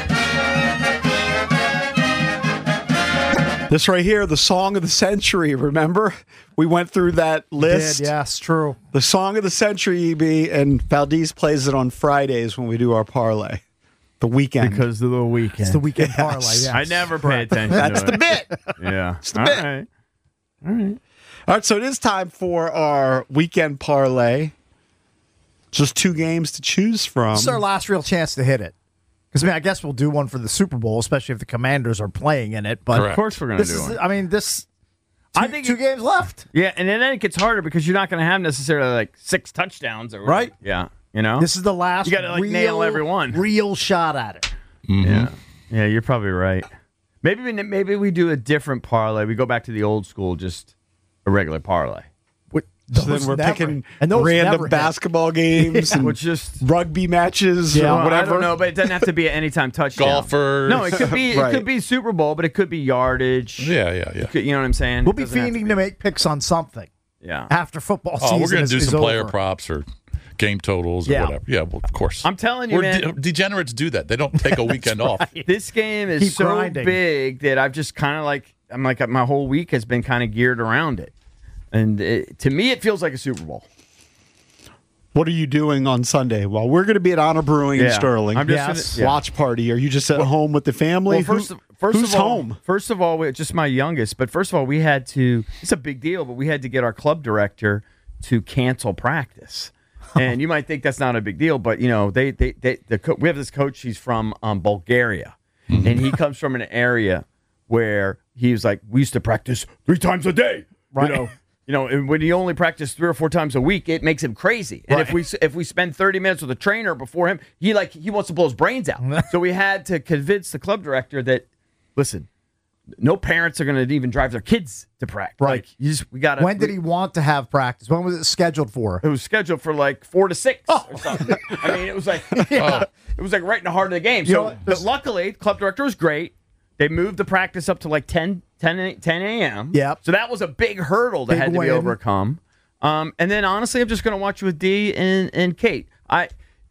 Speaker 6: This right here, the song of the century. Remember? We went through that list.
Speaker 2: Yes, true.
Speaker 6: The song of the century, EB, and Valdez plays it on Fridays when we do our parlay. The weekend.
Speaker 7: Because of the weekend.
Speaker 2: It's the weekend parlay. Yes.
Speaker 7: I never pay attention
Speaker 6: That's
Speaker 7: to
Speaker 6: the
Speaker 7: it.
Speaker 6: bit.
Speaker 7: Yeah.
Speaker 6: It's the bit.
Speaker 7: All right.
Speaker 6: All right, so it is time for our weekend parlay. Just 2 games to choose from.
Speaker 2: This is our last real chance to hit it. Because, I guess we'll do one for the Super Bowl, especially if the Commanders are playing in it. But
Speaker 8: Correct.
Speaker 7: Of course we're going to do one.
Speaker 2: I think 2 games left.
Speaker 7: Yeah, and then it gets harder because you're not going to have necessarily like 6 touchdowns or whatever.
Speaker 2: Right.
Speaker 7: Yeah.
Speaker 2: This is the last
Speaker 7: You got to nail every one.
Speaker 2: real shot at it.
Speaker 7: Yeah. Yeah, you're probably right. Maybe we do a different parlay. We go back to the old school, just a regular parlay.
Speaker 6: So then we're picking random basketball games and
Speaker 7: Which just
Speaker 6: rugby matches
Speaker 7: Well,
Speaker 6: or whatever.
Speaker 7: I don't know, but it doesn't have to be an anytime touchdown.
Speaker 8: Golfers.
Speaker 7: No, it could be
Speaker 6: Right.
Speaker 7: it could be Super Bowl, but it could be yardage.
Speaker 8: Yeah.
Speaker 7: It could- you know what I'm saying?
Speaker 2: We'll
Speaker 7: It
Speaker 2: be
Speaker 7: doesn't have
Speaker 2: fiending to make picks on something
Speaker 7: Yeah.
Speaker 2: after football season.
Speaker 8: We're going to do
Speaker 2: is
Speaker 8: some player
Speaker 2: over.
Speaker 8: props or game totals or
Speaker 2: Yeah.
Speaker 8: whatever. Yeah, well, of course.
Speaker 7: I'm telling you, man.
Speaker 8: Degenerates do that. They don't take a weekend off.
Speaker 7: This game is
Speaker 2: Keep
Speaker 7: so
Speaker 2: grinding.
Speaker 7: big that I've just kind of my whole week has been kind of geared around it. And to me, it feels like a Super Bowl.
Speaker 6: What are you doing on Sunday? Well, we're going to be at Honor Brewing in
Speaker 7: Yeah.
Speaker 6: Sterling.
Speaker 7: I'm just gonna-
Speaker 6: Watch party. Are you just at home with the family?
Speaker 7: Well, first
Speaker 6: who's
Speaker 7: of all,
Speaker 6: home?
Speaker 7: First of all, just my youngest. But first of all, we had to. It's a big deal, but we had to get our club director to cancel practice. And you might think that's not a big deal, but we have this coach. He's from Bulgaria, and he comes from an area where he was like, we used to practice 3 times a day.
Speaker 2: Right.
Speaker 7: And when you only practice 3 or 4 times a week, it makes him crazy. And if we spend 30 minutes with a trainer before him, he wants to blow his brains out. So we had to convince the club director that, listen, no parents are going to even drive their kids to practice.
Speaker 2: Right.
Speaker 7: We got to.
Speaker 2: When did he want to have practice? When was it scheduled for?
Speaker 7: It was scheduled for like 4 to 6 or something. I mean, it was like it was like right in the heart of the game.
Speaker 2: You know
Speaker 7: So,
Speaker 2: what?
Speaker 7: but luckily, the club director was great. They moved the practice up to like 10 a.m.
Speaker 2: Yep.
Speaker 7: So that was a big hurdle that
Speaker 2: Big
Speaker 7: had to
Speaker 2: win.
Speaker 7: be overcome. And then honestly, I'm just going to watch with Dee and Kate. I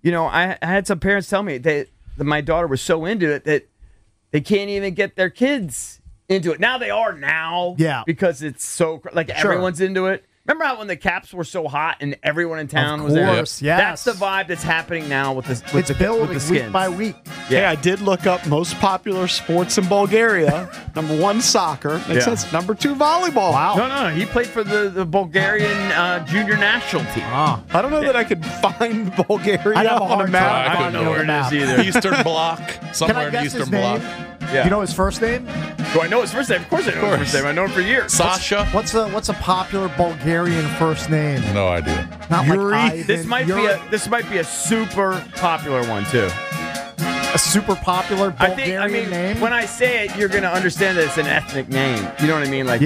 Speaker 7: had some parents tell me that my daughter was so into it that they can't even get their kids into it. Now they are now.
Speaker 2: Yeah.
Speaker 7: Because it's so everyone's into it. Remember how when the Caps were so hot and everyone in town was there?
Speaker 2: Of course, yes.
Speaker 7: That's the vibe that's happening now with this.
Speaker 2: It's building
Speaker 7: with the
Speaker 2: week
Speaker 7: Skins.
Speaker 2: by week.
Speaker 6: Hey, I did look up most popular sports in Bulgaria. Number 1, soccer. It says number 2, volleyball.
Speaker 2: Wow.
Speaker 7: No. He played for the Bulgarian junior national team.
Speaker 6: I don't know that I could find Bulgaria
Speaker 2: I'd have a
Speaker 6: on a
Speaker 2: hard
Speaker 6: map.
Speaker 7: I don't know where it is either.
Speaker 8: Eastern Bloc.
Speaker 2: Can I
Speaker 8: Somewhere in the
Speaker 2: guess his
Speaker 8: Eastern Bloc.
Speaker 2: name?
Speaker 7: Yeah.
Speaker 2: You know his first name?
Speaker 7: Do I know his first name? Of course I know his first name. I know him for years.
Speaker 8: Sasha?
Speaker 2: What's a popular Bulgarian first name?
Speaker 8: No idea.
Speaker 2: Not
Speaker 6: Yuri?
Speaker 2: like Ivan.
Speaker 7: This might be a super popular one too.
Speaker 2: a super popular Bulgarian name.
Speaker 7: When I say it, you're going to understand that it's an ethnic name. You know what I mean? Like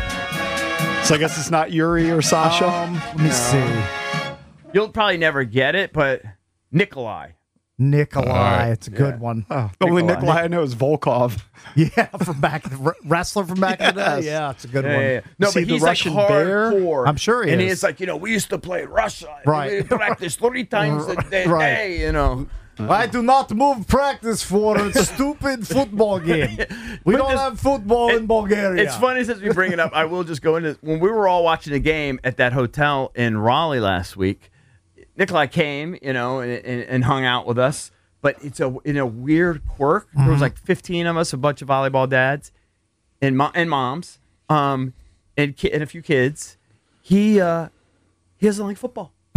Speaker 6: So I guess it's not Yuri or Sasha.
Speaker 2: Let me see.
Speaker 7: You'll probably never get it, but Nikolai.
Speaker 2: Nikolai, it's a good one.
Speaker 6: The only Nikolai I know is Volkov.
Speaker 2: Yeah, from back wrestler from back in the day.
Speaker 6: Yes.
Speaker 2: Yeah, it's a good
Speaker 7: Yeah,
Speaker 2: one.
Speaker 7: yeah, yeah. No,
Speaker 6: See
Speaker 7: but
Speaker 6: the
Speaker 7: he's
Speaker 6: Russian
Speaker 7: like
Speaker 6: bear?
Speaker 7: hardcore.
Speaker 2: I'm sure he
Speaker 7: and
Speaker 2: is.
Speaker 7: he's like, we used to play in Russia.
Speaker 2: Right.
Speaker 7: We practice 3 times a day,
Speaker 2: Right.
Speaker 7: you know.
Speaker 2: I do not move practice for a stupid football game. We don't have football in Bulgaria.
Speaker 7: It's funny since we bring it up. I will just go into when we were all watching the game at that hotel in Raleigh last week. Nikolai came, and hung out with us. But it's in a weird quirk. There was like 15 of us, a bunch of volleyball dads and moms, and a few kids. He doesn't like football.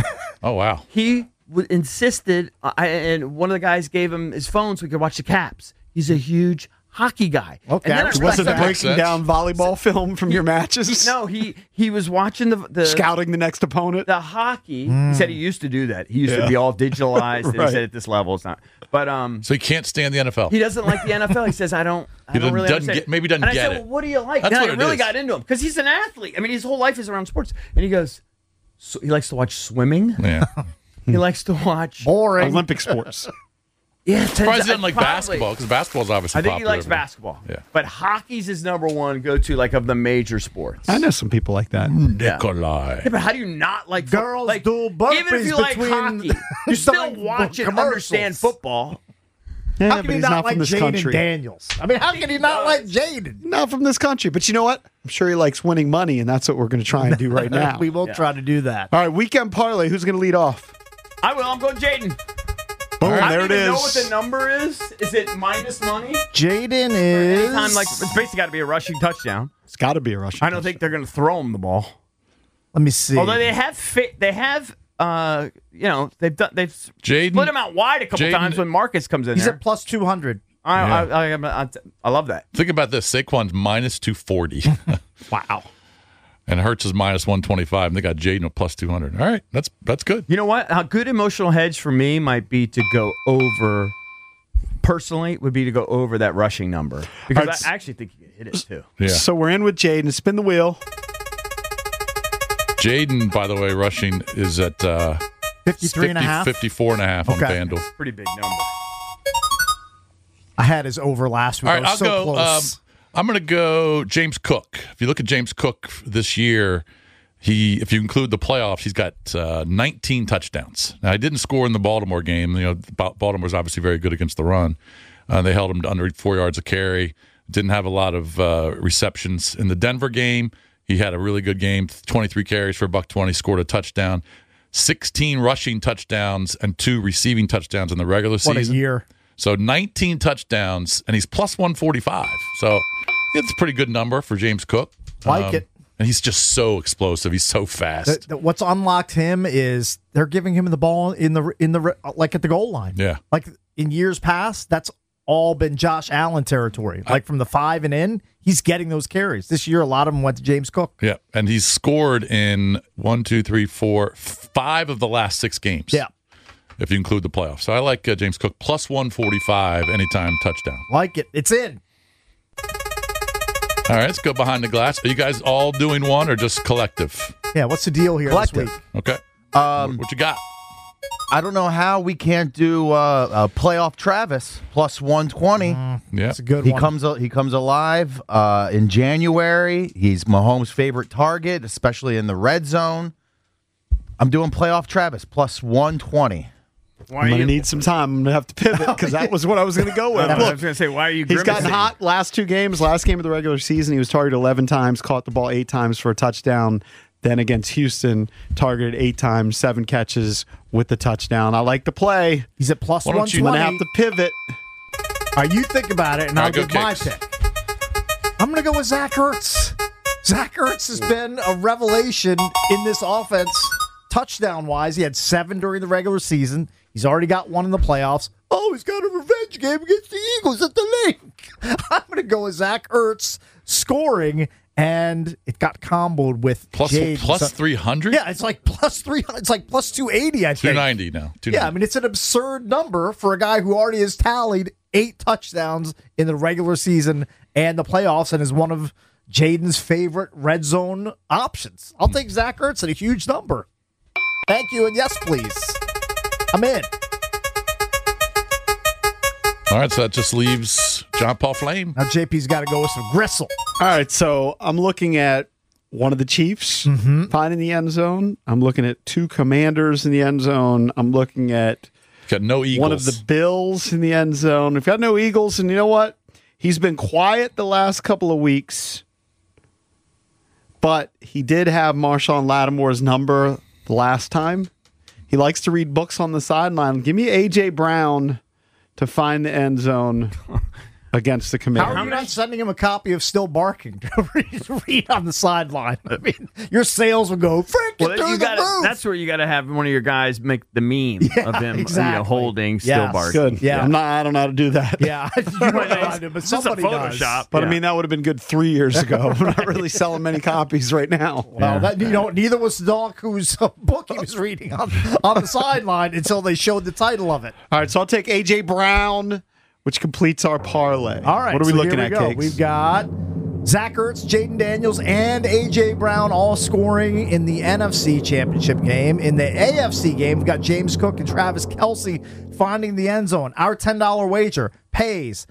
Speaker 8: Oh, wow.
Speaker 7: He insisted, and one of the guys gave him his phone so he could watch the Caps. He's a huge hockey guy.
Speaker 2: Okay.
Speaker 7: And then I
Speaker 6: Wasn't
Speaker 7: realized-
Speaker 6: breaking down volleyball film from your matches?
Speaker 7: No, he was watching the
Speaker 6: Scouting the next opponent?
Speaker 7: the hockey. He said he used to do that. He used to be all digitalized, and he
Speaker 6: Right.
Speaker 7: said at this level it's not. But
Speaker 8: So he can't stand the NFL.
Speaker 7: he doesn't like the NFL. He says, I don't really understand.
Speaker 8: maybe doesn't
Speaker 7: and I
Speaker 8: get
Speaker 7: said,
Speaker 8: it.
Speaker 7: well, what do you like?
Speaker 8: That's
Speaker 7: Then
Speaker 8: what
Speaker 7: I
Speaker 8: it
Speaker 7: really
Speaker 8: is.
Speaker 7: got into him because he's an athlete. I mean, his whole life is around sports. And he goes, so he likes to watch swimming.
Speaker 8: Yeah.
Speaker 7: He likes to watch
Speaker 2: Boring.
Speaker 6: Olympic sports.
Speaker 7: Yeah,
Speaker 8: Surprised he doesn't like
Speaker 7: probably.
Speaker 8: basketball because basketball is obviously
Speaker 7: I think
Speaker 8: popular.
Speaker 7: he likes basketball.
Speaker 8: Yeah.
Speaker 7: But hockey's his number one go-to, like, of the major sports.
Speaker 6: I know some people like that.
Speaker 8: Nikolai.
Speaker 7: Yeah, but how do you not like
Speaker 2: Girls
Speaker 7: like,
Speaker 2: do burpees
Speaker 7: even if you like
Speaker 2: between
Speaker 7: hockey, you still
Speaker 2: like
Speaker 7: watch and
Speaker 2: commercials.
Speaker 7: understand football.
Speaker 6: Yeah,
Speaker 2: How
Speaker 6: but
Speaker 2: can he
Speaker 6: he's
Speaker 2: not
Speaker 6: not
Speaker 2: like
Speaker 6: from this
Speaker 2: Jaden
Speaker 6: country.
Speaker 2: Daniels? I mean, how can he not like Jaden?
Speaker 6: Not from this country. But you know what? I'm sure he likes winning money, and that's what we're going to try and do right now.
Speaker 2: We will try to do that.
Speaker 6: All right, weekend parlay. Who's going to lead off?
Speaker 7: I will. I'm going Jaden.
Speaker 6: Boom,
Speaker 7: I
Speaker 6: there
Speaker 7: don't
Speaker 6: it
Speaker 7: even know
Speaker 6: is.
Speaker 7: what the number is. Is it minus money?
Speaker 2: Jaden is
Speaker 7: Anytime, like, it's basically got to be a rushing touchdown.
Speaker 6: It's got to be a rushing.
Speaker 7: I don't think they're going to throw him the ball.
Speaker 2: Let me see.
Speaker 7: Although they've
Speaker 8: Jaden-
Speaker 7: split him out wide a couple
Speaker 8: Jaden-
Speaker 7: times when Marcus comes in
Speaker 2: He's
Speaker 7: there.
Speaker 2: at plus 200.
Speaker 7: I love that.
Speaker 8: Think about this. Saquon's minus 240.
Speaker 7: Wow.
Speaker 8: And Hurts is minus 125. And they got Jaden at plus 200. All right. That's good.
Speaker 7: You know what? A good emotional hedge for me might be to go over. Personally, would be to go over that rushing number because
Speaker 6: All right,
Speaker 7: I actually think you can hit it too.
Speaker 8: Yeah.
Speaker 6: So we're in with Jaden. Spin the wheel.
Speaker 8: Jaden, by the way, rushing is at
Speaker 2: 53 and a half.
Speaker 8: 54 and a half on
Speaker 2: Okay.
Speaker 8: FanDuel.
Speaker 7: Pretty big number.
Speaker 2: I had his over last week.
Speaker 8: All right,
Speaker 2: I was
Speaker 8: I'll
Speaker 2: so
Speaker 8: go.
Speaker 2: close.
Speaker 8: I'm going to go James Cook. If you look at James Cook this year, if you include the playoffs, he's got 19 touchdowns. Now, he didn't score in the Baltimore game. You know, Baltimore's obviously very good against the run. They held him to under 4 yards a carry. Didn't have a lot of receptions in the Denver game. He had a really good game. 23 carries for $120. Scored a touchdown. 16 rushing touchdowns and 2 receiving touchdowns in the regular season.
Speaker 2: What a year.
Speaker 8: So 19 touchdowns, and he's plus 145. So it's a pretty good number for James Cook.
Speaker 2: Like it.
Speaker 8: And he's just so explosive. He's so fast.
Speaker 2: What's unlocked him is they're giving him the ball in the like at the goal line.
Speaker 8: Yeah.
Speaker 2: Like in years past, that's all been Josh Allen territory. Like from the 5 and in, he's getting those carries. This year, a lot of them went to James Cook.
Speaker 8: Yeah, and he's scored in 5 of the last 6 games.
Speaker 2: Yeah.
Speaker 8: If you include the playoffs. So I like James Cook plus 145 anytime touchdown.
Speaker 2: Like it. It's in.
Speaker 8: All right, let's go behind the glass. Are you guys all doing one or just collective?
Speaker 2: Yeah, what's the deal here
Speaker 14: Collective.
Speaker 2: this week?
Speaker 8: Okay. What you got?
Speaker 14: I don't know how we can't do playoff Travis plus 120.
Speaker 8: Yeah,
Speaker 2: It's a good
Speaker 14: He
Speaker 2: one.
Speaker 14: comes alive in January. He's Mahomes' favorite target, especially in the red zone. I'm doing playoff Travis plus 120.
Speaker 6: I'm going to need some time. I'm going to have to pivot because that was what I was going to go with.
Speaker 7: I
Speaker 6: Look,
Speaker 7: was going to say, why are you?
Speaker 6: he's gotten
Speaker 7: grimacing?
Speaker 6: hot last 2 games. Last game of the regular season, he was targeted 11 times, caught the ball 8 times for a touchdown. Then against Houston, targeted 8 times, 7 catches with the touchdown. I like the play.
Speaker 2: He's at plus
Speaker 8: Why don't you-
Speaker 6: I'm
Speaker 2: 120.
Speaker 6: going to have to pivot.
Speaker 2: All right, you think about it, and
Speaker 8: All
Speaker 2: I'll
Speaker 8: right, go
Speaker 2: give my
Speaker 8: Kicks.
Speaker 2: pick. I'm going to go with Zach Ertz. Zach Ertz has been a revelation in this offense, touchdown-wise. He had 7 during the regular season. He's already got 1 in the playoffs. Oh, he's got a revenge game against the Eagles at the lake. I'm going to go with Zach Ertz scoring, and it got comboed with
Speaker 8: Plus
Speaker 2: Jade.
Speaker 8: 300?
Speaker 2: Yeah, it's like plus 300. It's like plus 280, I think.
Speaker 8: 290 now. 290.
Speaker 2: Yeah, I mean, it's an absurd number for a guy who already has tallied 8 touchdowns in the regular season and the playoffs and is one of Jaden's favorite red zone options. I'll take Zach Ertz at a huge number. Thank you, and yes, please. I'm in.
Speaker 8: All right, so that just leaves John Paul Flame.
Speaker 2: Now, JP's got to go with some gristle.
Speaker 6: All right, so I'm looking at one of the Chiefs finding the end zone. I'm looking at 2 Commanders in the end zone. I'm looking at
Speaker 8: Got no Eagles.
Speaker 6: one of the Bills in the end zone. We've got no Eagles, and you know what? He's been quiet the last couple of weeks, but he did have Marshawn Lattimore's number the last time. He likes to read books on the sideline. Give me A.J. Brown to find the end zone against the
Speaker 2: How
Speaker 6: Commanders.
Speaker 2: are you not sending him a copy of Still Barking to read on the sideline? I mean, your sales will go freaking through the roof.
Speaker 7: That's where you got to have one of your guys make the meme of him
Speaker 2: exactly.
Speaker 7: holding Still Barking.
Speaker 6: Good.
Speaker 2: Yeah.
Speaker 6: I don't know how to do that.
Speaker 2: Yeah, you might not have to, but
Speaker 7: This is a
Speaker 2: somebody does.
Speaker 7: Photoshop.
Speaker 6: But I mean, that would have been good 3 years ago. We're not really selling many copies right now.
Speaker 2: Well, neither was the dog whose book he was reading on the sideline until they showed the title of it.
Speaker 6: All right, so I'll take A.J. Brown, which completes our parlay.
Speaker 2: All right,
Speaker 6: what are we
Speaker 2: so
Speaker 6: looking
Speaker 2: here we
Speaker 6: at,
Speaker 2: go.
Speaker 6: Cakes?
Speaker 2: We've got Zach Ertz, Jaden Daniels, and A.J. Brown all scoring in the NFC Championship game. In the AFC game, we've got James Cook and Travis Kelce finding the end zone. Our $10 wager pays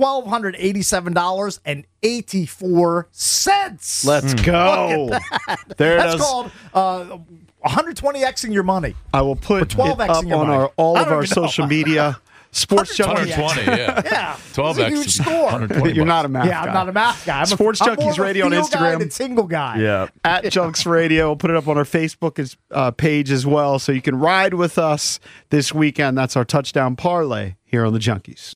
Speaker 2: $1,287.84.
Speaker 6: Let's go. There it
Speaker 2: That's
Speaker 6: is.
Speaker 2: called 120xing your money.
Speaker 6: I will put it
Speaker 2: 12X
Speaker 6: up
Speaker 2: in your
Speaker 6: on
Speaker 2: mind.
Speaker 6: all
Speaker 2: I
Speaker 6: of
Speaker 2: don't
Speaker 6: our
Speaker 2: even know.
Speaker 6: social media. Sports Junkies.
Speaker 8: 120, yeah.
Speaker 2: Yeah.
Speaker 8: 12X.
Speaker 2: It's a huge score.
Speaker 8: 120
Speaker 6: You're not a math
Speaker 2: Yeah,
Speaker 6: guy.
Speaker 2: I'm not a math guy.
Speaker 6: Sports
Speaker 2: I'm more
Speaker 6: Junkies
Speaker 2: of a
Speaker 6: Radio on
Speaker 2: field guy
Speaker 6: Instagram.
Speaker 2: than single guy.
Speaker 7: Yeah.
Speaker 6: At Junks Radio. We'll put it up on our Facebook page as well, so you can ride with us this weekend. That's our touchdown parlay here on the Junkies.